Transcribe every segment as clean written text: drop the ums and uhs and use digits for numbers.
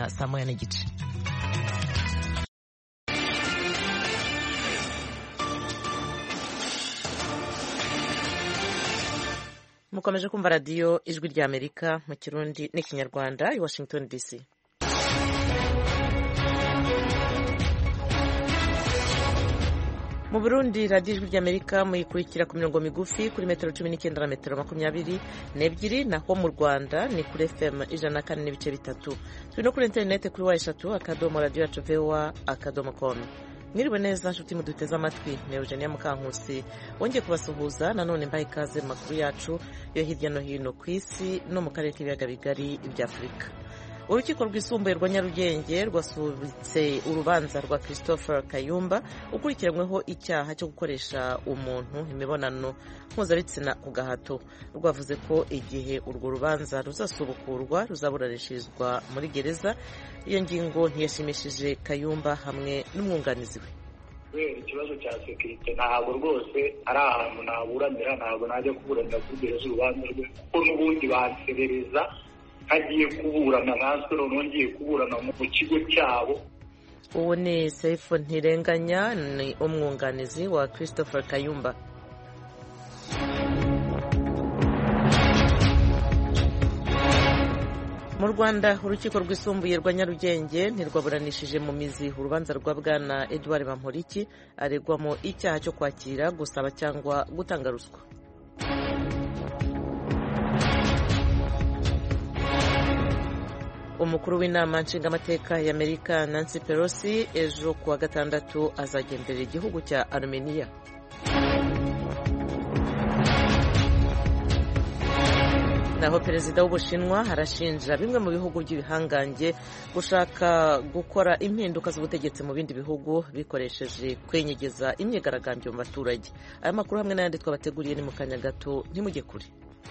kanya saa moya n'igice. Mukomeje kumva radiyo ijwi rya Amerika mu Kirundi n'ikinyarwanda i Washington DC. Mu Burundi radiyo ijwi rya Amerika muyikurikira ku mirongo migufi kuri metero 19 na metero 22, naho mu Rwanda ni kuri FM 104.3. Turi no kuri internet kuri wa3.radio.voa.com. Mwiriwe neza nshuti muduteze amatwi, ni Eugenia Mukankusi wongeye kubasuhuza nanone mbaye ikaze mu makuru yacu yo hirya no hino ku isi no mu karere k'ibiyaga bigari bya Afurika. Urukiko rwisumbuye rwa Nyarugenge rwasubitse urubanza rwa Christopher Kayumba ukurikiranyweho icyaha cyo gukoresha umuntu imibonano mpuzabitsina ku gahato. Rwavuze ko igihe urwo rubanza ruzasubukurwa ruzaburanishirizwa muri gereza. Iyo ngingo ntiyashimishije Kayumba hamwe n'umwunganizi we. Ikibazo cya sekirite ntabwo rwose ari ahantu naburanira, ntabwo najya kuburanira kuri gereza urubanza rwe kuko n'ubundi bansebereza hagiye kuburana natwe noneho ngiye kuburana mu kigo cyabo. Uwo ni Saifu Ntirenganya, ni umwunganizi wa Christopher Kayumba. Mu Rwanda urukiko rwisumbuye rwa Nyarugenge ntirwaburanishije mu mizi urubanza rwa bwana Edouard Bamporiki aregwamo icyaha cyo kwakira, gusaba cyangwa gutanga ruswa. Umukuru w'inama nshingamateka y'Amerika Nancy Pelosi ejo kuwa gatandatu azagenderera igihugu cya Armenia. Naho perezida w'Ubushinwa arashinja bimwe mu bihugu by'ibihangange gushaka gukora impinduka z'ubutegetsi mu bindi bihugu bikoresheje kwenyegeza imyigaragambyo mu baturage. Aya makuru hamwe n'ayandi twabateguriye ni mu kanya gato, ntimujye kure.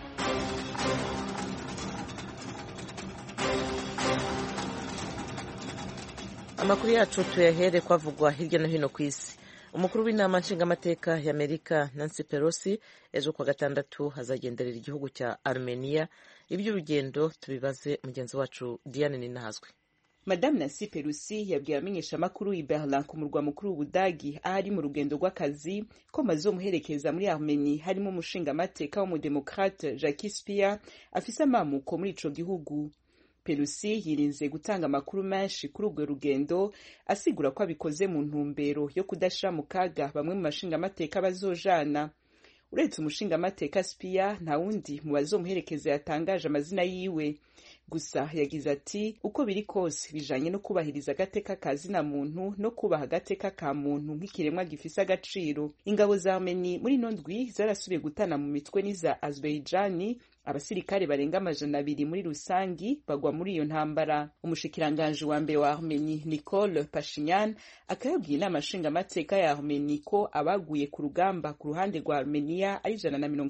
Amakuru yacu tuyahere kwavugwa hirya no hino ku isi. Umukuru w'inama nshingamateka y'Amerika Nancy Pelosi ejo kwa gatandatu hazagenderera igihugu cya Armenia. Iby'urugendo tubibaze mugenzi wacu Diane Ninahazwe. Madame Nancy Pelosi yabwiye abamenyeshamakuru i Berlin ku murwa mukuru w'Ubudagi ahari mu rugendo rw'akazi ko bazomuherekeza muri Armenia harimo umushingamateka w'umudemokrate Jacques Speer afise amamuko muri ico gihugu. Pelosi yirinze gutanga amakuru menshi kuri urwo rugendo, asigura ko abikoze mu ntumbero yo kudashira mu kaga bamwe mu mashingamateka bazojana. Uretse umushingamateka Speer, nta wundi mu bazomuherekeza yatangaje amazina yiwe. Gusa yagize ati uko biri kose bijanye no kubahiriza agateka ka zina muntu no kubaha agateka ka muntu nk'ikiremwa gifise agaciro. Ingabo za Armenia muri nondwi zarasubiye gutana mu mitwe n'iza Azerbaijan. Abasirikare barenga 200 muri rusangi bagwa muri iyo ntambara. Umushikiranganje wa mbere wa Armenia Nikol Pashinyan akayabwiye inama nshingamateka ya Armenia ko abaguye ku rugamba ku ruhande rwa Armenia ari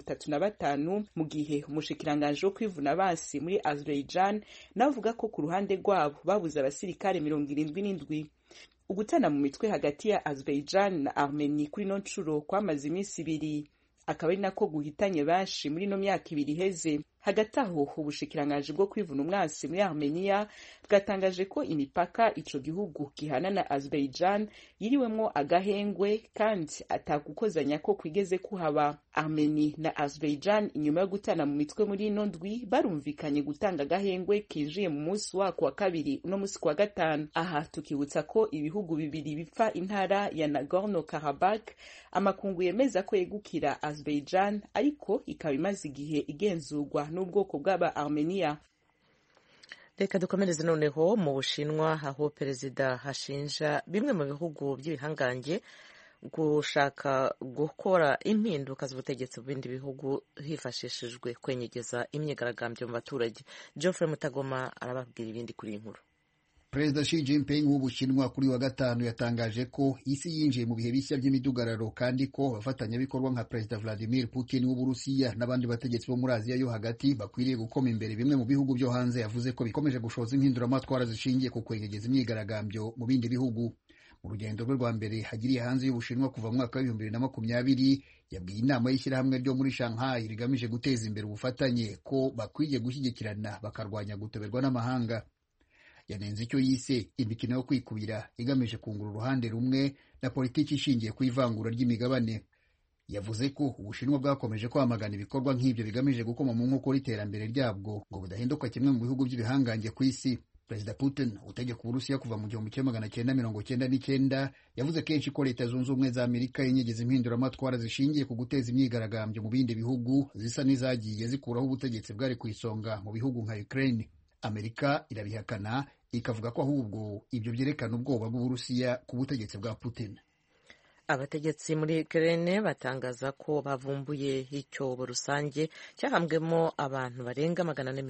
135, mu gihe umushikiranganje wo kwivuna abansi muri Azerbaijan navuga ko ku ruhande rwabo babuze abasirikare 77. Ugutana mu mitwe hagati ya Azerbaijan na Armenia kuri no ncuro kwamaze iminsi 2, akaba ari nako guhitanye benshi muri no myaka 2 iheze. Hagati aho ubushikirangaje bwo kwivuna umwansi muri Armenia bwatangaje ko imipaka ico gihugu gihana na Azerbaijan yiriwemwo agahengwe kandi atakukozanya ko kwigeze kuhaba. Armenia na Azerbaijan inyuma yo gutana mu mitwe muri nondwi barumvikanye gutanga agahengwe kinjiye mu munsi wako wa kabiri no munsi kwa gatanu. Aha tukibutsa ko ibihugu bibiri bipfa intara ya Nagorno-Karabakh amakungu yemeza ko yegukira Azerbaijan, ariko ikaba imaze igihe igenzurwa n'ubwoko bw'aba Armenia. Reka dukomereze noneho mu Bushinwa, aho perezida hashinja bimwe mu bihugu by'ibihangange gushaka gukora impinduka z'ubutegetsi mu bindi bihugu hifashishijwe kwenyegeza imyigaragambyo mu baturage. Geoffrey Mutagoma arababwira ibindi kuri inkuru. Perezida Xi Jinping w'Ubushinwa kuri wa gatanu yatangaje ko isi yinjiye mu bihe bishya by'imidugararo kandi ko abafatanyabikorwa nka Perezida Vladimir Putin w'Uburusiya n'abandi bategetsi bo muri Aziya yo hagati bakwiriye gukoma imbere bimwe mu bihugu byo hanze. Yavuze ko bikomeje gushoza impinduramatwara zishingiye ku kwenyegeza imyigaragambyo mu bindi bihugu. Mu rugendo rwe rwa mbere hagiriye hanze y'Ubushinwa kuva mu mwaka wa 2020 yabwiye inama y'ishyirahamwe ryo muri Shanghai rigamije guteza imbere ubufatanye ko bakwiye gushyigikirana bakarwanya gutoberwa n'amahanga. yanenze icyo yise imikino yo kwikubira igamije kungura uruhande rumwe na politiki ishingiye ku ivangura ry'imigabane. Yavuze ko Ubushinwa bwakomeje kwamagana ibikorwa nk'ibyo bigamije gukoma mu nkokora iterambere ryabwo ngo budahinduka kimwe mu bihugu by'ibihangange ku isi. Perezida Putin utegeka Uburusiya kuva mu 1999 yavuze kenshi ko Leta Zunze Ubumwe za Amerika yenyegeza impinduramatwara zishingiye ku guteza imyigaragambyo mu bindi bihugu zisa n'izagiye zikuraho ubutegetsi bwari ku isonga mu bihugu nka Ukraine. Amerika irabihakana ikavuga ko ahubwo ibyo byerekana ubwoba bw'Uburusiya ku butegetsi bwa Putin. Abategetsi muri Ukraine batangaza ko bavumbuye icyobo rusange cyahambwemo abantu barenga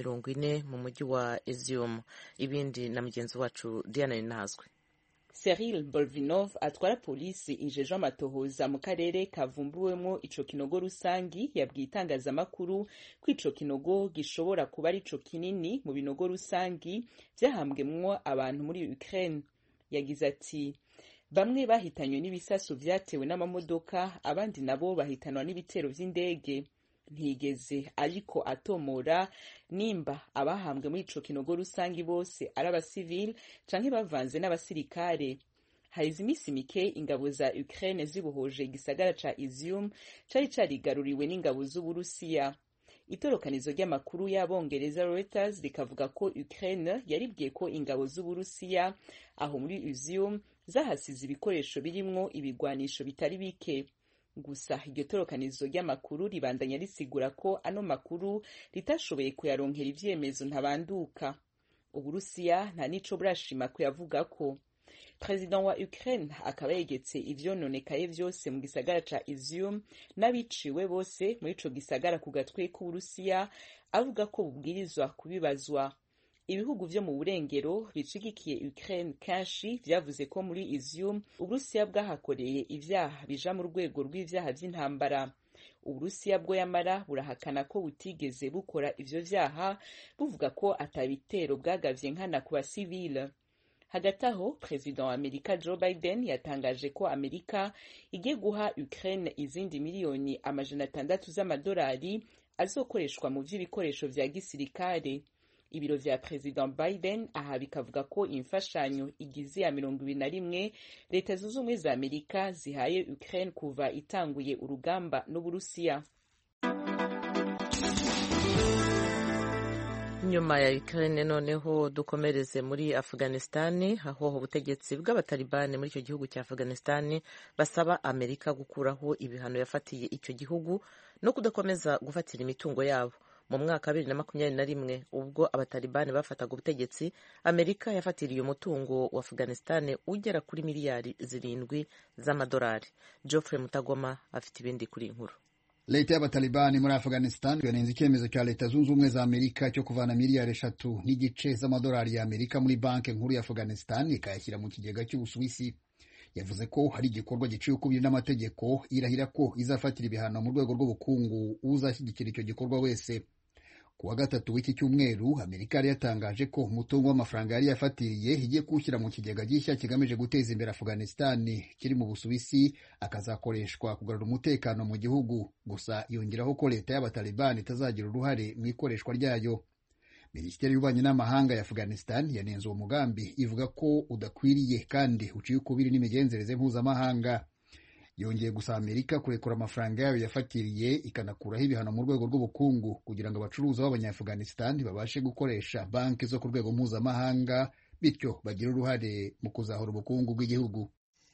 440 mu mujyi wa Izium. Ibindi na mugenzi wacu Diana Ninazwe. Cyril Bolvinov atwara polisi ijeje amatohoza mu karere kavumbuwemo ico kinogo rusangi yabwiye itangazamakuru ko ico kinogo gishobora kuba ari ico kinini mu binogo rusangi vyahambwemwo abantu muri Ukraine. Yagize ati bamwe bahitanywe n'ibisasu vyatewe n'amamodoka, abandi nabo bahitanwa n'ibitero vy'indege. Ntigeze ariko atomora nimba abahambwe muri ico kinogo rusangi bose ari abasivile canke bavanze n'abasirikare. Haize imisi mike ingabo za Ukraine zibohoje igisagara ca Izium cari carigaruriwe n'ingabo z'Uburusiya. Itorokanizo ry'amakuru y'Abongereza Reuters rikavuga ko Ukraine yaribwiye ko ingabo z'Uburusiya aho muri Izium zahasize ibikoresho birimwo ibigwanisho bitari bike. Gusa iryo torokanizo ry'amakuru ribandanya risigura ko ano makuru ritashoboye kuyaronkera ivyemezo ntabanduka. Uburusiya nta nico burashima kuyavuga ko. President wa Ukraine akaba yegetse ivyononekaye vyose mu gisagara ca Izium n'abiciwe bose muri ico gisagara ku gatwe k'Uburusiya, avuga ko bubwirizwa kubibazwa. Ibihugu vyo mu burengero bicigikiye Ukraine kenshi vyavuze ko muri Izium Uburusiya bwahakoreye ivyaha bija mu rwego rw'ivyaha vy'intambara. Uburusiya bwo yamara burahakana ko butigeze bukora ivyo vyaha, buvuga ko atabitero bwagavye nkana ku basivile. Hagati aho, President wa Amerika Joe Biden yatangaje ko Amerika igiye guha Ukraine izindi miliyoni 600 z'amadolari azokoreshwa mu vy'ibikoresho vya gisirikare. Ibiro vya President Biden aha bikavuga ko imfashanyo igize ya 21 Leta Zunze Ubumwe za Amerika zihaye Ukraine kuva itanguye urugamba n'Uburusiya. Nyuma ya Ukraine noneho dukomereze muri Afghanistan, aho ubutegetsi bw'abatalibani muri icyo gihugu cya Afghanistan basaba Amerika gukuraho ibihano yafatiye icyo gihugu no kudakomeza gufatira imitungo yabo. Mu mwaka 2021 ubwo abatalibani bafataga ubutegetsi, Amerika yafatiriye umutungo wa Afghanistan ugera kuri miliyari 7 z'amadolari. Geoffrey Mutagoma afite ibindi kuri inkuru. Leta y'abatalibani muri Afghanistan yanenze icyemezo cya Leta Zunze Ubumwe za Amerika cyo kuvana miliyari 3.5 z'amadolari ya Amerika muri banki nkuru ya Afghanistan ikayashyira mu kigega cy'Ubusuwisi. Yavuze ko hari igikorwa giciye ukubiri n'amategeko, irahira ko izafatira ibihano mu rwego rw'ubukungu uzashyigikira icyo gikorwa wese. Kuwa gatatu w'iki cyumweru, Amerika yari yatangaje ko umutungo w'amafaranga yari yafatiriye igiye kuwushyira mu kigega gishya kigamije guteza imbere Afghanistan kiri mu Busuwisi, akazakoreshwa kugarura umutekano mu gihugu. Gusa yongeraho ko leta y'abatalibani itazagira uruhare mu ikoreshwa ryayo. Minisiteri y'Ububanyi n'Amahanga ya Afghanistan yanenze uwo mugambi, ivuga ko udakwiriye kandi uciye ukubiri n'imigenzereze mpuzamahanga. Yongeye gusaba Amerika kurekura amafaranga yayo yafatiriye ikanakuraho ibihano mu rwego rw'ubukungu kugira ngo abacuruzi b'Abanya-Afghanistan babashe gukoresha banki zo ku rwego mpuzamahanga, bityo bagire uruhare mu kuzahura ubukungu bw'igihugu.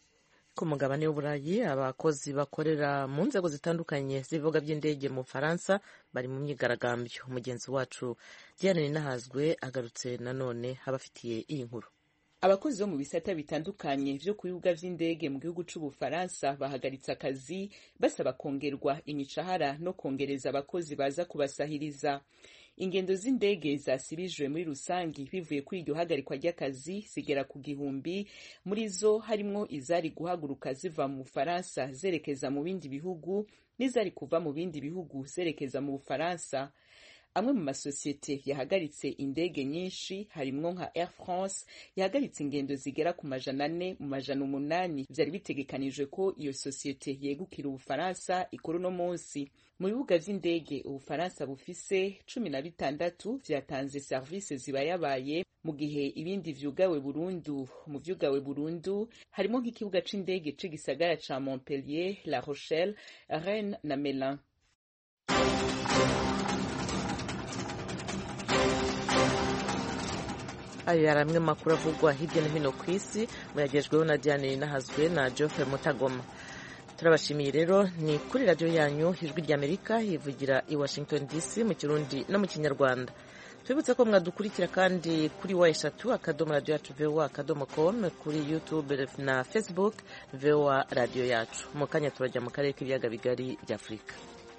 Ku mugabane w'Uburayi, abakozi bakorera mu nzego zitandukanye z'ibibuga by'indege mu Faransa bari mu myigaragambyo. Umugenzi wacu Diane Ninahazwe agarutse nanone abafitiye iyi nkuru. Abakozi bo mu bisata bitandukanye vyo ku bibuga vy'indege mu gihugu c'Ubufaransa bahagaritse akazi basaba kongerwa imishahara no kongereza abakozi baza kubasahiriza. Ingendo z'indege zasibijwe muri rusangi bivuye kuri iryo hagarikwa ry'akazi zigera ku 1,000, muri zo harimwo izari guhaguruka ziva mu Bufaransa zerekeza mu bindi bihugu n'izari kuva mu bindi bihugu zerekeza mu Bufaransa. Amwe mu masosiyete yahagaritse indege nyinshi harimwo nka Air France yahagaritse ingendo zigera ku 400 mu 800 vyari bitegekanijwe ko iyo sosiyete yegukira Ubufaransa ikora no munsi. Mu bibuga vy'indege Ubufaransa bufise 16 vyatanze service zibayabaye mu gihe ibindi vyugawe burundu harimo nk'ikibuga c'indege c'igisagara ca Montpellier, La Rochelle, Rennes na Melun. ayo yari amwe makuru avugwa hirya no hino ku isi muyagejweho na Diane Nahazwe na Geoffrey Mutagoma. Turabashimiye rero, ni kuri radio yanyu Ijwi ry'Amerika hivugira i Washington DC mu Kirundi no mu Kinyarwanda. Twibutse ko mwadukurikira kandi kuri wa@radio.voa.com, kuri YouTube na Facebook VOA radio yacu. Mu kanya turajya mu karere k'ibiyaga bigari bya Afurika.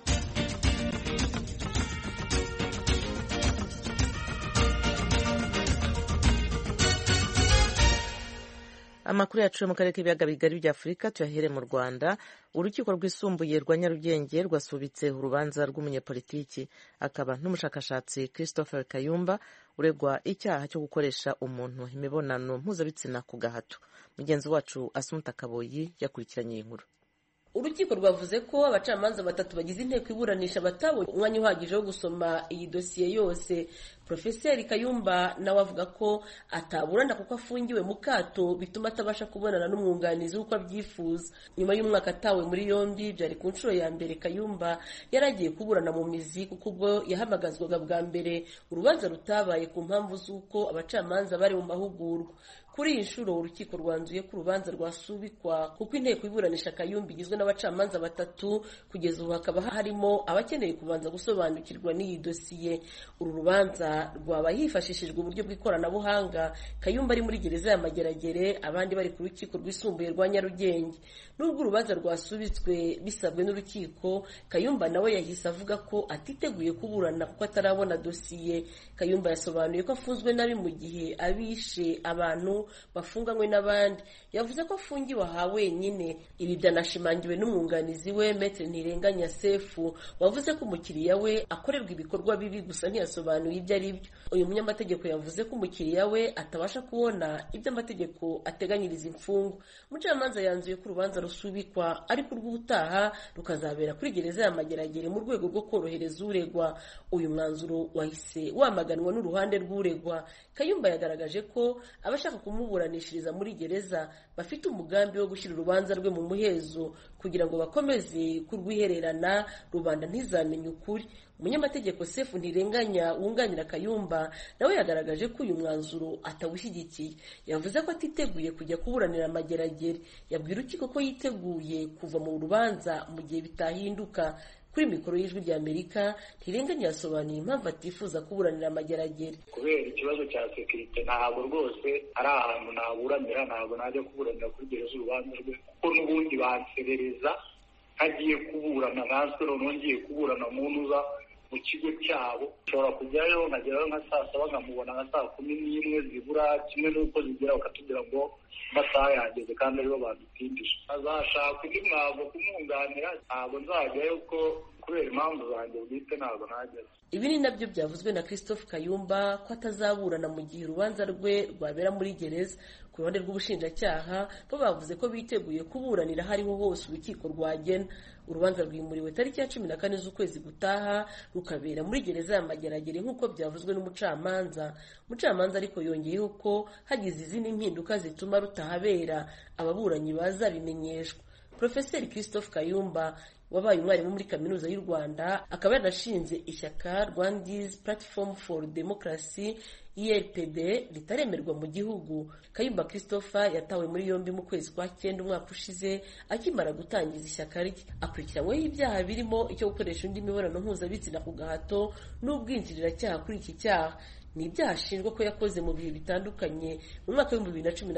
Amakuru yacu mu karere k'ibiyaga bigari bya Afurika tuyahere mu Rwanda. Urukiko rwisumbuye rwa Nyarugenge rwasubitse urubanza rw'umunyepolitiki akaba n'umushakashatsi Christopher Kayumba uregwa icyaha cyo gukoresha umuntu imibonano mpuzabitsina ku gahato. Mugenzi wacu Asumta Kaboyi yakurikiranye iyi nkuru. Urukiko rwavuze ko abacamanza batatu bagize inteko iburanisha batabonye umwanya uhagije wo gusoma iyi dosiye yose. Profeseri Kayumba nawe avuga ko ataburana kuko afungiwe mu kato bituma atabasha kubonana n'umwunganizi uko abyifuza. Nyuma y'umwaka atawe muri yombi, byari ku nshuro ya mbere Kayumba yaragiye kuburana mu mizi kuko ubwo yahamagazwaga bwa mbere urubanza rutabaye ku mpamvu z'uko abacamanza bari mu mahugurwa. Kuri iyi nshuro urukiko rwanzuye ko urubanza rwasubikwa kuko inteko iburanisha Kayumba igizwe n'abacamanza batatu, kugeza ubu hakaba harimo abakeneye kubanza gusobanukirwa n'iyi dosiye. Uru rubanza rwaba hifashishijwe uburyo bw'ikoranabuhanga, Kayumba ari muri gereza ya Mageragere, abandi bari ku rukiko rwisumbuye rwa Nyarugenge. Nubwo urubanza rwasubitswe bisabwe n'urukiko, Kayumba nawe yahise avuga ko atiteguye kuburana kuko atarabona dosiye. Kayumba yasobanuye ko afunzwe nabi mu gihe abishe abantu bafunganywe n'abandi. Yavuze ko afungiwe aha wenyine. Ibi byanashimangiwe n'umwunganizi we Maître Ntirenganya Sefu wavuze ko umukiriya we akorerwa ibikorwa bibi gusa ntiyasobanuye ibyo ari byo. Uyu munyamategeko yavuze ko umukiriya we atabasha kubona ibyo amategeko ateganyiriza imfungwa. Umucamanza yanzuye ko urubanza rusubikwa ariko urw'utaha rukazabera kuri gereza ya Mageragere mu rwego rwo korohereza uregwa. Uyu mwanzuro wahise wamaganwa n'uruhande rw'uregwa. Kayumba yagaragaje ko abashaka kumuburanishiriza muri gereza bafite umugambi wo gushyira urubanza rwe mu muhezo kugira ngo bakomeze kurwihererana, rubanda ntizamenye ukuri. Umunyamategeko Sefu Ntirenganya wunganira Kayumba nawe yagaragaje ko uyu mwanzuro atawushyigikiye. Yavuze ko atiteguye kujya kuburanira Mageragere. Yabwira urukiko ko yiteguye kuva mu rubanza mu gihe bitahinduka. Kuri mikoro y'Ijwi ry'Amerika, Ntirenganya yasobanuye impamvu atifuza kuburanira Mageragere. Kubera ikibazo cya sekirite ntabwo rwose ari ahantu naburanira, ntabwo najya kuburanira kuri gereza urubanza rwe kuko n'ubundi banserereza ntagiye kuburana, natwe noneho ngiye kuburana mu ntuza mu kigo cyabo. Ushobora kujyayo nkagerayo nka saa saba nkamubona nka saa 11 zibura, kimwe n'uko zigera bakatubwira ngo amasaha yageze kandi aribo badutindije. Azashaka undi mwago kumwunganira, ntabwo nzajyayo ko kubera impamvu zanjye bwite ntabwo najyayo. Ibi ni nabyo byavuzwe na Christophe Kayumba ko atazaburana mu gihe urubanza rwe rwabera muri gereza. Ku ruhande rw'ubushinjacyaha bo bavuze ko biteguye kuburanira hariho hose urukiko rwagena. Urubanza rwimuriwe tariki ya 14 z'ukwezi gutaha rukabera muri gereza ya Mageragere nk'uko byavuzwe n'umucamanza. Umucamanza ariko yongeyeho ko hagize izindi mpinduka zituma rutahabera ababuranyi bazabimenyeshwa. Profeseri Christophe Kayumba wabaye umwarimu muri kaminuza y'u Rwanda akaba yanashinze ishyaka Rwandese Platform for Democracy IRPD ritaremerwa mu gihugu. Kayumba Christopher yatawe muri yombi mu kwezi kwa 9 umwaka ushize akimara gutangiza ishyaka rye. Akurikiranyweho ibyaha birimo icyo gukoresha undi mibonano mpuzabitsina ku gahato n'ubwinjiracyaha. Kuri iki cyaha ni ibyaha ashinjwa ko yakoze mu bihe bitandukanye. Mu mwaka wa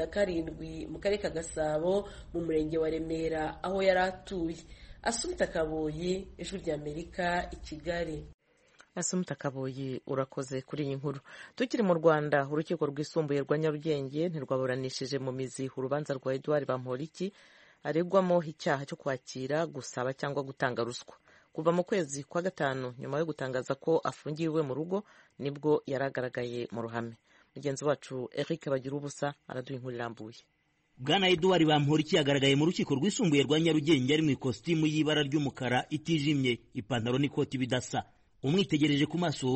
2017 mu karere ka Gasabo mu murenge wa Remera aho yari atuye. Asumta Kaboyi, Ijwi ry'Amerika, i Kigali. Asumta Kaboyi, urakoze kuri iyi nkuru. Tukiri mu Rwanda, urukiko rwisumbuye rwa Nyarugenge ntirwaburanishije mu mizi urubanza rwa Edouard Bamporiki aregwamo icyaha cyo kwakira, gusaba cyangwa gutanga ruswa. Kuva mu kwezi kwa 5 nyuma yo gutangaza ko afungiwe mu rugo nibwo yaragaragaye mu ruhame. Mugenzi wacu Eric Bagirubusa araduha inkuru irambuye. Bwana Edouard Bamporiki yagaragaye mu rukiko rwisumbuye rwa Nyarugenge ari mu ikositimu y'ibara ry'umukara itijimye, ipantaro n'ikoti bidasa. Umwitegereje ku maso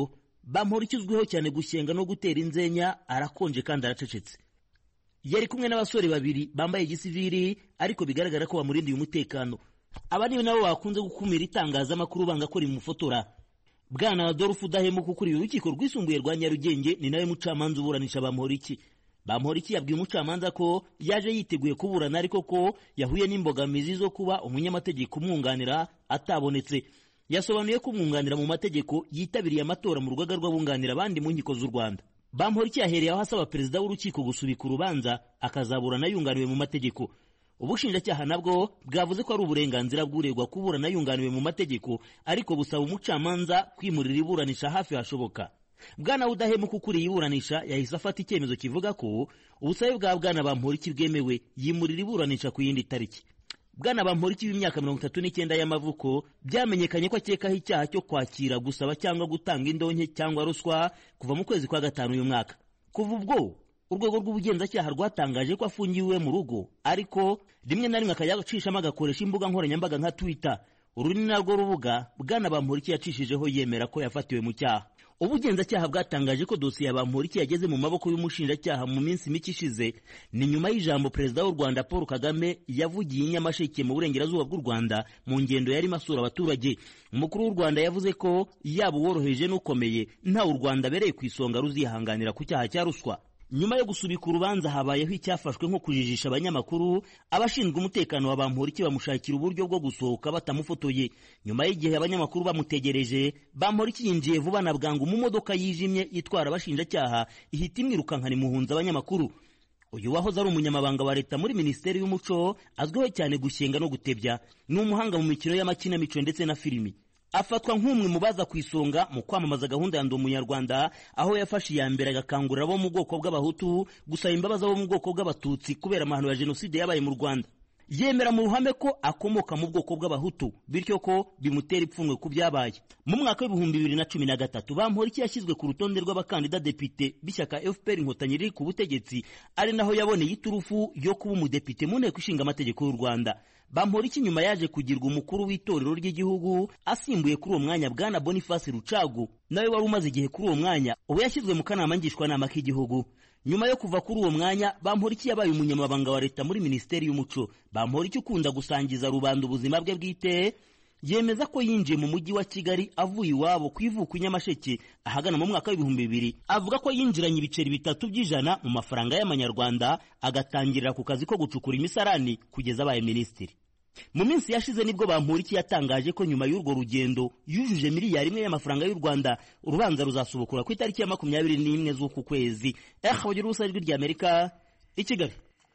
Bamporiki uzwiho cyane gushyenga no gutera inzenya arakonje kandi aracecetse. Yari kumwe n'abasore babiri bambaye igisivili ariko bigaragara ko bamurindiye umutekano. Aba nibo nabo bakunze gukumira itangazamakuru banga ko rimufotora. Bwana Adolphe Udahemuka ukuriye urukiko rwisumbuye rwa Nyarugenge ni nawe mucamanza uburanisha Bamporiki. Bamporiki yabwiye umucamanza ko yaje yiteguye kuburana ariko ko yahuye n'imbogamizi zo kuba umunyamategeko umwunganira atabonetse. Yasobanuye ko umwunganira mu mategeko yitabiriye amatora mu rugaga rw'abunganira abandi mu nkiko z'u Rwanda. Bamporiki yahereye aho asaba perezida w'urukiko gusubika urubanza akazaburana yunganiwe mu mategeko. Ubushinjacyaha nabwo bwavuze ko ari uburenganzira bw'uregwa kuburana yunganiwe mu mategeko ariko busaba umucamanza kwimurira iburanisha hafi hashoboka. Bwana Udahemuka ukuriye iburanisha yahise afata icyemezo kivuga ko ubusabe bwa Bwana Bamporiki bwemewe yimurira iburanisha ku yindi tariki. Bwana Bamporiki w'imyaka 39 y'amavuko byamenyekanye ko akekaho icyaha cyo kwakira, gusaba cyangwa gutanga indonke cyangwa ruswa kuva mu kwezi kwa gatanu uyu mwaka. Kuva ubwo urwego rw'ubugenzacyaha rwatangaje ko afungiwe mu rugo ariko rimwe na rimwe akayacishamo agakoresha imbuga nkoranyambaga nka Twitter. Uru ni narwo rubuga Bwana Bamporiki yacishijeho yemera ko yafatiwe mu cyaha. Ubugenzacyaha bwatangaje ko dosiye ya Bamporiki yageze mu maboko y'umushinjacyaha mu minsi mike ishize ni nyuma y'ijambo perezida w'u Rwanda Paul Kagame yavugiye i Nyamasheke mu burengerazuba bw'u Rwanda mu ngendo yari masura abaturage. Umukuru w'u Rwanda yavuze ko yaba uworoheje n'ukomeye nta u Rwanda bereye ku isonga ruzihanganira ku cyaha cya ruswa. Nyuma yo gusubika urubanza habayeho icyafashwe nko kujijisha abanyamakuru. Abashinzwe umutekano wa Bamporiki bamushakira uburyo bwo gusohoka batamufotoye. Nyuma y'igihe abanyamakuru bamutegereje, Bamporiki yinjiye vuba na bwangu mu modoka yijimye itwara abashinjacyaha ihita imwirukankana imuhunza abanyamakuru. Uyu wahoze ari umunyamabanga wa leta muri Minisiteri y'Umuco azwiho cyane gushyenga no gutebya, ni umuhanga mu mikino y'amakinamico ndetse na filimi. Afatwa nk'umwe mu baza ku isonga mu kwamamaza gahunda ya Ndi Umunyarwanda, aho yafashe iya mbere agakangurira abo mu bwoko bw'abahutu gusaba imbabazi abo mu bwoko bw'abatutsi kubera amahano ya jenoside yabaye mu Rwanda. Yemera mu ruhame ko akomoka mu bwoko bw'abahutu bityo ko bimutera ipfunwe ku byabaye. Mu mwaka w'ibihumbi 2013 Bamporiki yashyizwe ku rutonde rw'abakandida depite b'ishyaka FPR Inkotanyi riri ku butegetsi, ari naho yaboneye iturufu yo kuba umudepite mu nteko ishinga amategeko y'u Rwanda. Bamporiki nyuma yaje kugirwa umukuru w'itorero ry'igihugu asimbuye kuri uwo mwanya Bwana Boniface Rucagu nawe wari umaze igihe kuri uwo mwanya, ubu yashyizwe mu kanama ngishwanama k'igihugu. Nyuma yo kuva kuri uwo mwanya Bamporiki yabaye umunyamabanga wa leta muri Minisiteri y'Umuco. Bamporiki ukunda gusangiza rubanda ubuzima bwe bwite yemeza ko yinjiye mu mujyi wa Kigali avuye iwabo ku ivuko i Nyamasheke ahagana mu mwaka w'ibihumbi 2000. Avuga ko yinjiranye ibiceri 3 by'ijana mu mafaranga y'amanyarwanda agatangirira ku kazi ko gucukura imisarani kugeza abaye minisitiri. Mu minsi yashize nibwo Bamporiki yatangaje ko nyuma y'urwo rugendo yujuje miliyari 1 y'amafaranga y'u Rwanda. Urubanza ruzasubukura ku itariki ya 21 z'uku kwezi. Bagira ubusa ijwi ry'Amerika i Kigali.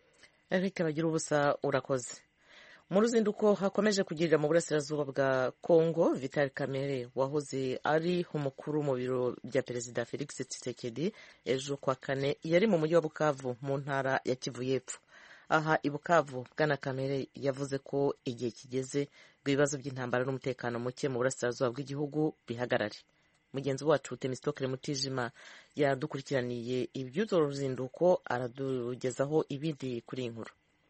Eric bagira ubusa urakoze. Mu ruzinduko hakomeje kugirira mu burasirazuba bwa Kongo, Vital Kamerhe wahoze ari umukuru mu biro bya Perezida Felix Tshisekedi ejo kwa kane yari mu mujyi wa Bukavu mu ntara ya Kivu y'Epfo. Aha i Bukavu Bwana Kamerhe yavuze ko igihe kigeze ibibazo by'intambara n'umutekano muke mu burasirazuba bw'igihugu bihagarare. Mugenzi wacu Temistokle Mutijima yadukurikiraniye iby'urwo ruzinduko aradugezaho ibindi kuri inkuru.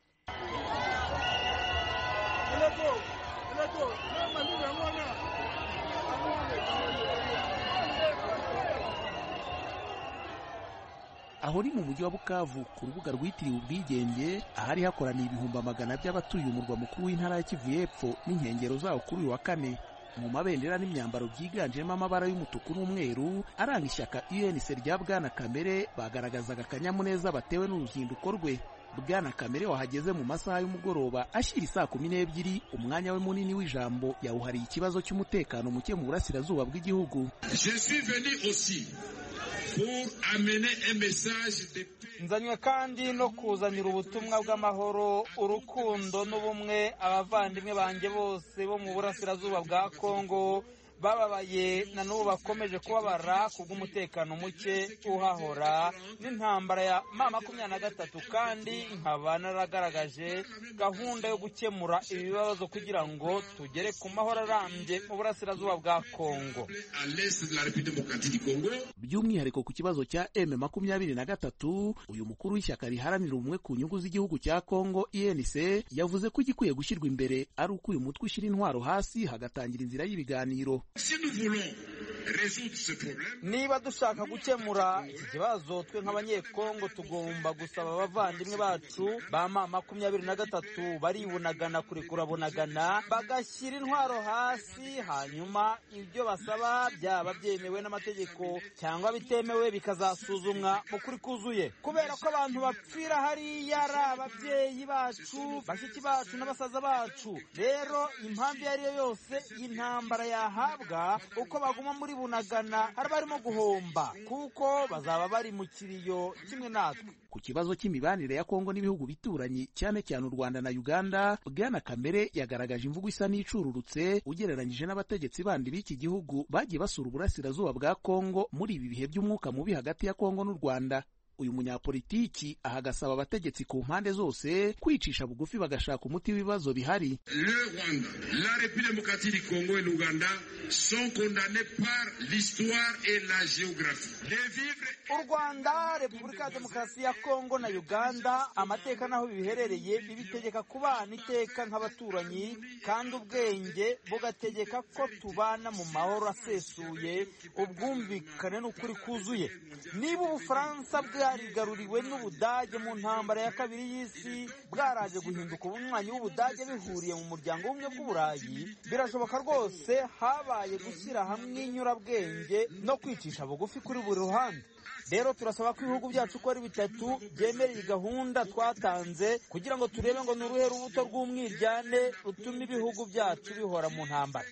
Aho ni mu mujyi wa Bukavu ku rubuga rwitiriwe ubwigenge, ahari hakoraniye ibihumbi amagana by'abatuye umurwa mukuru w'intara ya Kivu y'Epfo n'inkengero zawo kuri uyu wa kane. Mu mabendera n'imyambaro byiganjemo amabara y'umutuku n'umweru aranga ishyaka UNC rya Bwana Kamerhe bagaragazaga akanyamuneza batewe n'uruzinduko rwe. Bwana Kamerhe wahageze mu masaha y'umugoroba ashyira saa 12, umwanya we munini w'ijambo yawuhariye ikibazo cy'umutekano muke mu burasirazuba bw'igihugu. Nzanywe kandi no kuzanira ubutumwa bw'amahoro, urukundo n'ubumwe abavandimwe banjye bose bo mu burasirazuba bwa Kongo bababaye na n'ubu bakomeje kubabara kubw'umutekano muke uhahora n'intambara ya M23, kandi nkaba naragaragaje gahunda yo gukemura ibi bibazo kugira ngo tugere ku mahoro arambye mu burasirazuba bwa Kongo. By'umwihariko ku kibazo cya M23, uyu mukuru w'ishyaka riharanira ubumwe ku nyungu z'igihugu cya Kongo UNC yavuze ko igikwiye gushyirwa imbere ari uko uyu mutwe ushyira intwaro hasi hagatangira inzira y'ibiganiro. niba dushaka gukemura iki kibazo twe nk'abanyekongo tugomba gusaba abavandimwe bacu ba M23 baribunagana kurekura bunagana bagashyira intwaro hasi, hanyuma ibyo basaba byaba byemewe n'amategeko cyangwa bitemewe bikazasuzumwa mu kuri kuzuye, kubera ko abantu bapfira hariya ari ababyeyi bacu, bashiki bacu n'abasaza bacu. Rero impamvu iyo ari yo yose y'intambara yahabwa uko baguma muri bunagana hari barimo guhomba, kuko bazaba bari mu kiriyo kimwe natwe. Ku kibazo cy'imibanire ya Kongo n'ibihugu bituranyi cyane cyane u Rwanda na Uganda, Bwana Kamere yagaragaje imvugo isa n'icururutse ugereranyije n'abategetsi bandi b'iki gihugu bagiye basura uburasirazuba bwa Kongo muri ibi bihe by'umwuka mubi hagati ya Kongo n'u Rwanda. Uyu munyapolitiki ahagasaba abategetsi ku mpande zose kwicisha bugufi bagashaka umuti w'ibibazo bihari. Le Rwanda, la République démocratique du Congo et l'Ouganda sont condamnés par l'histoire et la géographie. U Rwanda, Repubulika ya Demokarasi ya Kongo na Uganda, amateka naho biherereye bibitegeka kubana iteka nk'abaturanyi, kandi ubwenge bugategeka ko tubana mu mahoro asesuye, ubwumvikane n'ukuri kuzuye. Niba Ubufaransa bwarigaruriwe n'Ubudage mu ntambara ya kabiri y'isi, bwaraje guhinduka ubunywanyi w'Ubudage bihuriye mu muryango w'ubumwe bw'Uburayi, birashoboka rwose habaye gushyira hamwe inyurabwenge no kwicisha bugufi kuri buri ruhande. Rero turasaba ko ibihugu byacu uko ari bitatu byemereye gahunda twatanze kugira ngo turebe ngo nuruhe rubuto rw'umwiryane rutuma ibihugu byacu bihora mu ntambara.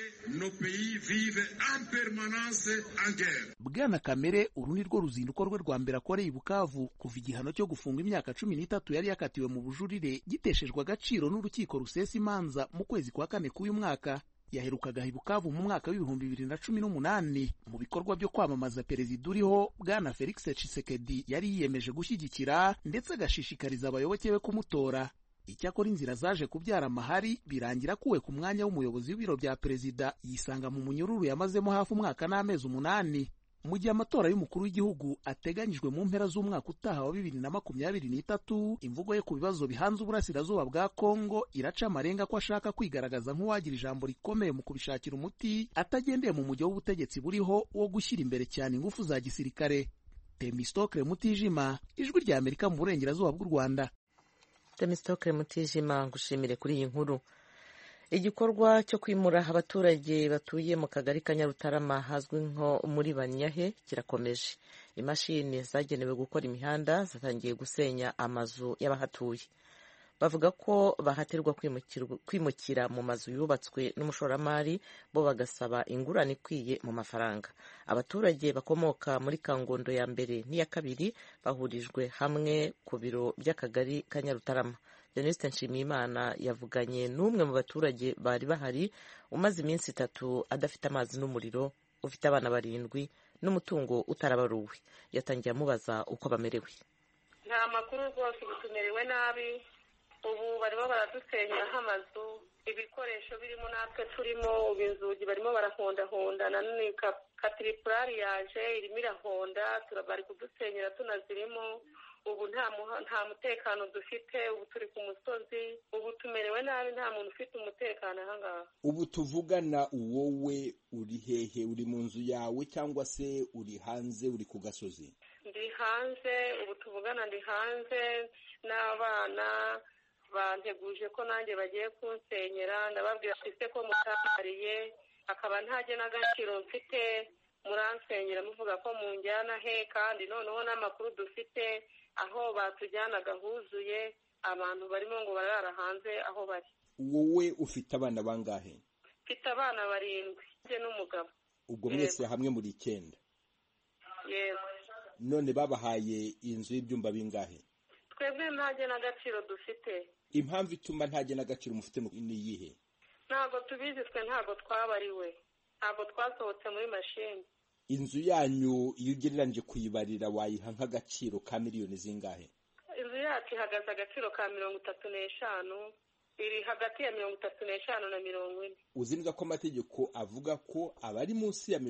Bwana Kamere, uru ni rwo ruzinduko rwe rwa mbere akoreye i Bukavu kuva igihano cyo gufunga imyaka 13 yari yakatiwe mu bujurire giteshejwe agaciro n'urukiko rusesa imanza mu kwezi kwa kane k'uyu mwaka. Yaherukaga i Bukavu mu mwaka w'ibihumbi 2018 mu bikorwa byo kwamamaza perezida uriho Bwana Felix Tshisekedi yari yiyemeje gushyigikira ndetse agashishikariza abayoboke be kumutora. Icyakora inzira zaje kubyara amahari birangira kuwe ku mwanya w'umuyobozi w'ibiro bya perezida yisanga mu munyururu yamazemo hafi umwaka n'amezi 8. Mu gihe amatora y'umukuru w'igihugu ateganyijwe mu mpera z'umwaka utaha wa 2023, imvugo ye ku bibazo bihanze uburasirazuba bwa Kongo iraca amarenga ko ashaka kwigaragaza nk'uwagira ijambo rikomeye mu kubishakira umuti atagendeye mu mujyo w'ubutegetsi buriho wo gushyira imbere cyane ingufu za gisirikare. Temistokle Mutijima, Ijwi rya Amerika mu burengerazuba bw'u Rwanda. Temistokle Mutijima, ngushimire kuri iyi nkuru. Igikorwa cyo kwimura abaturage batuye mu kagari ka Nyarutarama hazwi nko muri Banyahe kirakomeje. Imashini zagenewe gukora imihanda zatangiye gusenya amazu y'abahatuye. Bavuga ko bahatirwa kwimukira mu mazu yubatswe n'umushoramari, bo bagasaba ingurane ikwiye mu mafaranga. Abaturage bakomoka muri Kangondo ya mbere n'iya kabiri bahurijwe hamwe ku biro by'akagari ka Nyarutarama. Denise Nshimiyimana yavuganye n'umwe mu baturage bari bahari umaze iminsi 3 adafite amazi n'umuriro, ufite abana 7 n'umutungo utarabaruwe. Yatangiye amubaza uko bamerewe. Nta makuru rwose, tumerewe nabi. Ubu barimo baradusenyeraho amazu, ibikoresho birimo natwe turimo, inzugi barimo barahondahonda, nanone katiripurari yaje irimo irahonda, bari kudusenyera tunazirimo. Ubu nta mutekano dufite, ubu turi ku musozi, ubu tumerewe nabi, nta muntu ufite umutekano aha ngaha. Ubu tuvugana wowe uri hehe? Uri mu nzu yawe cyangwa se uri hanze, uri ku gasozi? Ndi hanze, ubu tuvugana ndi hanze, n'abana banteguje ko nanjye bagiye kunsenyera. Ndababwira ati ko mutambariye, akaba ntajye n'agaciro mfite, muransenyera muvuga ko munjyana he, kandi noneho n'amakuru dufite aho batujyanaga huzuye, abantu barimo ngo barara hanze aho bari. Wowe ufite abana bangahe? Mfite abana 7 njye n'umugabo. Ubwo mwese hamwe muri 9? Yego. None babahaye inzu y'ibyumba bingahe? Twebwe ntajye n'agaciro dufite. Impamvu ituma ntajye n'agaciro mufite ni iyihe? Ntabwo tubizi, twe ntabwo twabariwe, ntabwo twasohotse muri mashini. Inzu yanyu iyo ugereranyije kuyibarira wayiha nk'agaciro ka miliyoni zingahe? Inzu yacu ihagaze agaciro ka 35, iri hagati ya 35 na 40. Uzi neza ko amategeko avuga ko abari munsi ya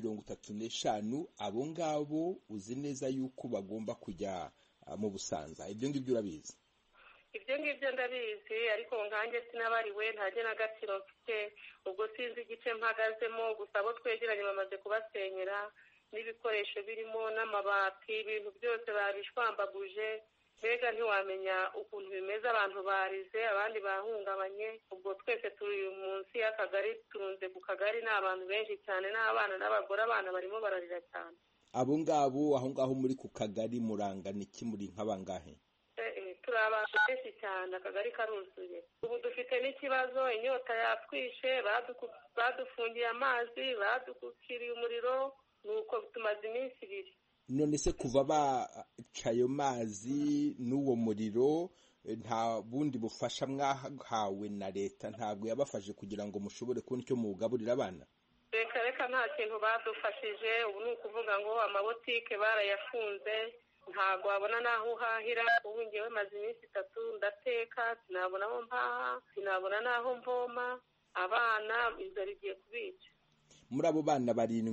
35 abo ngabo uzi neza yuko bagomba kujya mu Busanza. Ibyo ngibyo urabizi? ibyo ngibyo ndabizi ariko nkanjye sinabariwe ntajye na gaciro mfite, ubwo sinzi igice mpagazemo, gusa abo twegeranye bamaze kubasenyera n'ibikoresho birimo n'amabati, ibintu byose babishwambaguje, mbega ntiwamenya ukuntu bimeze, abantu barize abandi bahungabanye. Ubwo twese turi munsi y'akagari, turunze ku kagari, ni abantu benshi cyane, n'abana n'abagore, abana barimo bararira cyane. abo ngabo aho ngaho muri ku kagari murangana iki, muri nk'abangahe? Turi abantu benshi cyane, akagari karuzuye. Ubu dufite n'ikibazo, inyota yatwishe, badufungiye amazi, badukukiriye umuriro, nuko tumaze iminsi 2. None se kuva baca ayo mazi n'uwo muriro nta bundi bufasha mwahawe na leta? Ntabwo yabafashe kugira ngo mushobore kubona icyo mugaburira abana? Reka nta kintu badufashije. Ubu ni ukuvuga ngo amabotike barayafunze, ntabwo wabona n'aho uhahira. ubu ngewe maze iminsi 3 ndateka, sinabona aho mpaha, sinabona n'aho mvoma, abana inzara igiye kubica. Muri abo bana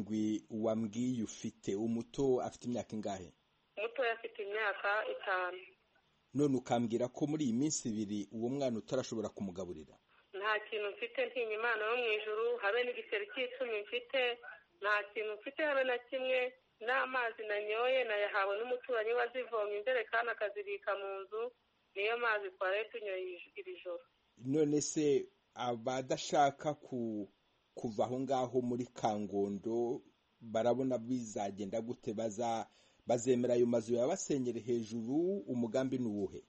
7 wambwiye ufite, umuto afite imyaka ingahe? Umuto afite imyaka 5. None ukambwira ko muri iyi minsi 2 uwo mwana utarashobora kumugaburira? Nta kintu mfite, ntinya Imana yo mu ijuru, habe n'igiceri cy'icumi mfite, nta kintu mfite habe na kimwe. N'amazi nanyoye nayahawe n'umuturanyi wazivomye injerekani akazibika mu nzu, niyo mazi twari tunyoye iri joro. None se abadashaka kuva aho ngaho muri Kangondo barabona bizagenda gute? Bazemera ayo mazu yabasenyere hejuru? Umugambi ni uwuhe?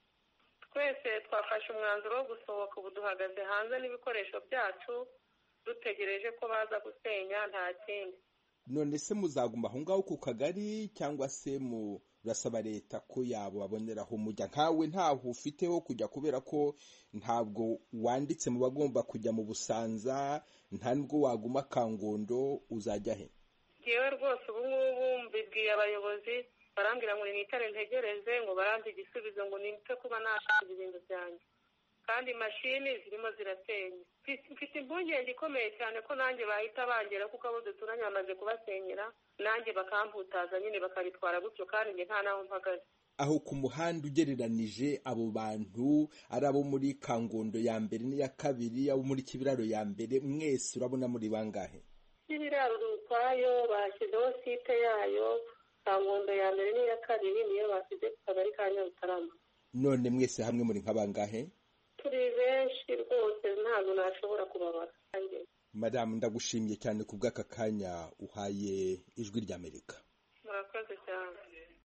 Twese twafashe umwanzuro wo gusohoka, ubu duhagaze hanze n'ibikoresho byacu dutegereje ko baza gusenya, nta kindi. None se muzaguma aho ngaho ku kagari cyangwa se murasaba leta ko yabo baboneraho mujya? Nkawe ntaho ufiteho kujya kubera ko ntabwo wanditse mu bagomba kujya mu Busanza, nta nubwo waguma Kangondo, uzajya he? Yewe rwose ubu ngubu mbibwiye abayobozi, barambwira ngo nitare ntegereze, ngo barambe igisubizo, ngo nite kuba nashaka ibintu byanjye, kandi mashini zirimo zirasenye. Mfite impungenge ikomeye cyane ko nanjye bahita bangera, kuko abo duturanye bamaze kubasenyera, nanjye bakamputaza nyine bakabitwara gutyo, kandi njye nta naho mpagaze. Aho ku muhanda ugereranije abo bantu ari abo muri Kangondo ya mbere n'iya kabiri, abo muri Kibiraro ya mbere, mwese urabona muri bangahe? Kibiraro ukwayo bashyizeho site yayo, Kangondo ya mbere n'iya kabiri niyo bashyize ku kagari ka Nyarutarama. None mwese hamwe muri nk'abangahe? Turi benshi rwose, ntabwo nashobora kubabara. Madamu, ndagushimiye cyane ku bw'aka kanya uhaye Ijwi ry'Amerika. Murakoze cyane.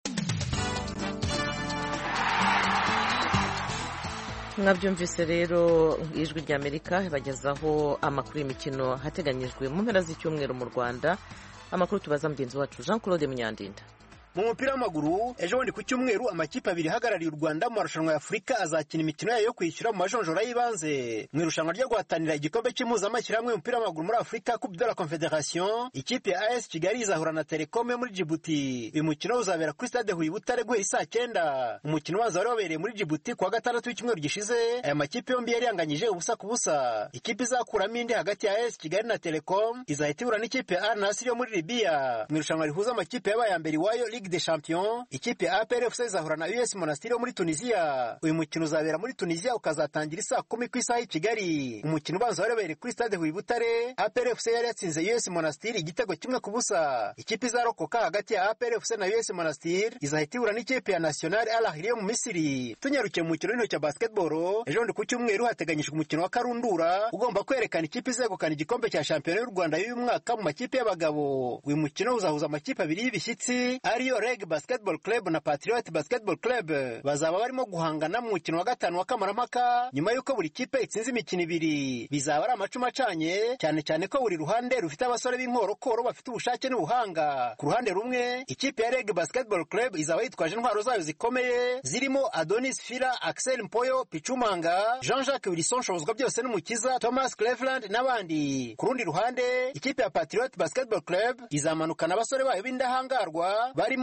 Mwabyumvise rero, Ijwi ry'Amerika bagezaho amakuru y'imikino hateganyijwe mu mpera z'icyumweru mu Rwanda. Amakuru tubaza mugenzi wacu Jean Claude Munyandinda. Mu mupira w'amaguru, ejo bundi ku cyumweru amakipe 2 ahagarariye u Rwanda mu marushanwa ya Afurika azakina imikino yayo yo kwishyura mu majonjora y'ibanze mu irushanwa ryo guhatanira igikombe cy'impuzamashyirahamwe y'umupira w'amaguru muri Afurika, Coupe de la Confédération. Ikipe ya AS Kigali izahura na Telecom muri Djibouti. Uyu mukino uzabera kuri Stade Huye Butare guhera saa 9. Umukino wazo wari wabereye muri Djibouti kuwa 6 w'icyumweru gishize. Aya makipe yombi yari yanganyije ubusa ku busa. Ikipe izakuramo indi hagati ya AS Kigali na Telecom izahita ihura n'ikipe ya Al Nassr yo muri Libya mu irushanwa rihuza amakipe y'abaye ya mbere iwayo Ligue des Champions. Ikipe ya APR FC izahura na US Monastir yo muri Tunisia. Uyu mukino uzabera muri Tunisia ukazatangira saa 10 ku isaha i Kigali. Umukino ubanza wabereye kuri Stade Huye Butare. APR FC yari yatsinze US Monastir igitego 1 ku busa. Ikipe izarokoka hagati ya APR FC na US Monastir izahita ihura n'ikipe ya National Al Ahly yo mu Misiri. Tunyarukiye mu mukino w'intoki wa basketball, ejo ndi ku cyumweru hateganyijwe umukino wa karundura ugomba kwerekana ikipe izegukana igikombe cya shampiyona y'u Rwanda y'uyu mwaka mu makipe y'abagabo. Uyu mukino uzahuza amakipe 2 y'ibishyitsi ariyo Reg Basketball Club na Patriot Basketball Club. Bazaba barimo guhangana mu mukino wa 5 wa kamarampaka nyuma y'uko buri kipe itsinze imikino 2. Bizaba ari amacuma acanye, cyane cyane ko buri ruhande rufite abasore b'inkorokoro bafite ubushake n'ubuhanga. Ku ruhande rumwe, ikipe ya Reg Basketball Club izaba yitwaje intwaro zayo zikomeye zirimo Adonis Fila, Axel Mpoyo, Pichumanga, Jean-Jacques Wilson Shobozwa byose n'umukiza, Thomas Cleveland n'abandi. Ku rundi ruhande, ikipe ya Patriot Basketball Club izamanukana abasore bayo b'indahangarwa barimo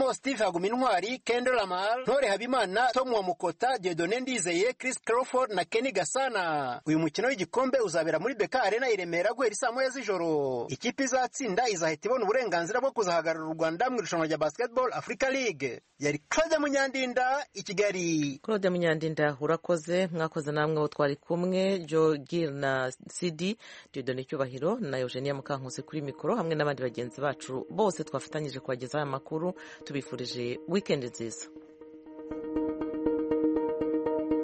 barimo Steve Hagumintwari, Kendall Lamar, Ntore Habimana, Tom Wamukota, Dieudonné Ndizeye, Chris Crawford na Kenny Gasana. Uyu mukino w'igikombe uzabera muri BK Arena i Remera guhera saa moya z'ijoro. Ikipe izatsinda izahita ibona uburenganzira bwo kuzahagarara u Rwanda mu irushanwa rya Basketball Africa League. Yari Claude Munyandinda i Kigali. Claude Munyandinda urakoze, mwakoze namwe aho twari kumwe, Joe Gil na CD, Dieudonné Cyubahiro na Eugenia Mukankusi kuri mikoro hamwe n'abandi bagenzi bacu bose twafatanyije kubagezaho aya makuru. Tubifurije weekend nziza.